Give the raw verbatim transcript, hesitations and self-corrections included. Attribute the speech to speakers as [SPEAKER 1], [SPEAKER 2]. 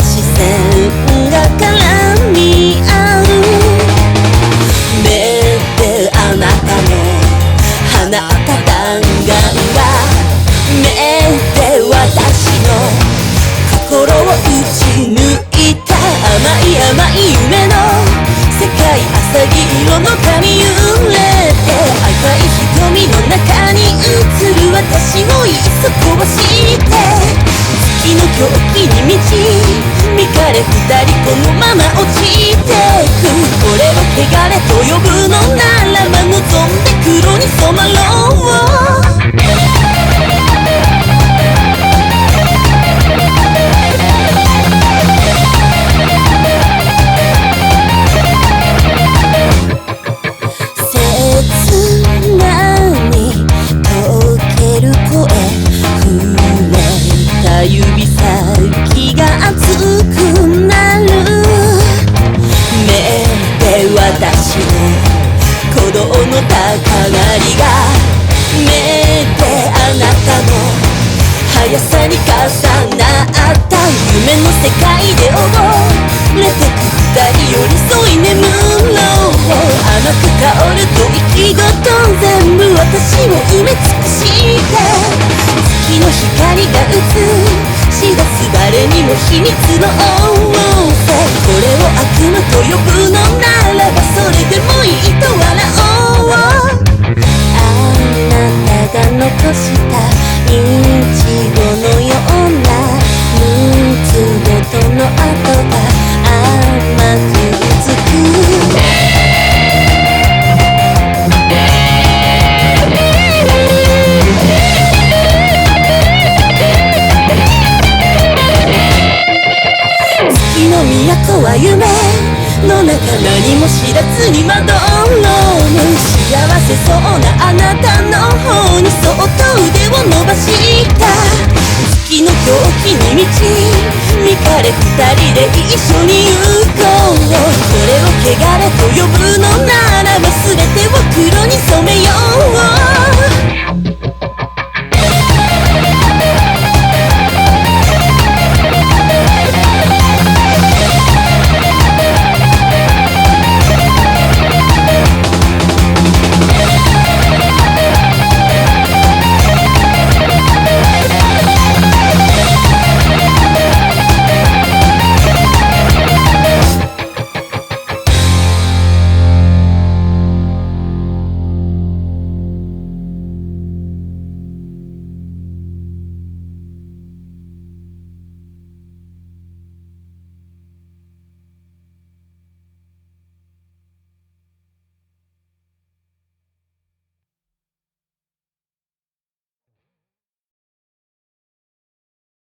[SPEAKER 1] 視線が絡み合う。目であなたの放った弾丸が、目で私の心を打ち抜いた。甘い甘い夢の世界、浅黄色の髪揺れて、赤い瞳の中に映る私をいっそ壊して、月の狂気に導かれ二人このまま落ちてく。これを汚れと呼ぶのならば、望んで黒に染まろう。指先が熱くなる。目で私の鼓動の高鳴りが、目であなたの速さに重なった。夢の世界で溺れてく二人寄り添い眠ろう。甘く香る吐息ごと全部私を埋め尽くして、月の光が映し出す誰にも秘密の音声。これを悪夢と呼ぶのならば、それでもいいと笑おう。あなたが残したインチゴのようなムーツごとの跡が甘くつく。都は夢の中、何も知らずにまどろむ。幸せそうなあなたの方にそっと腕を伸ばした。月の狂気に導かれ二人で一緒に行こう。これを汚れと呼ぶのならば、全てを黒に染めよう。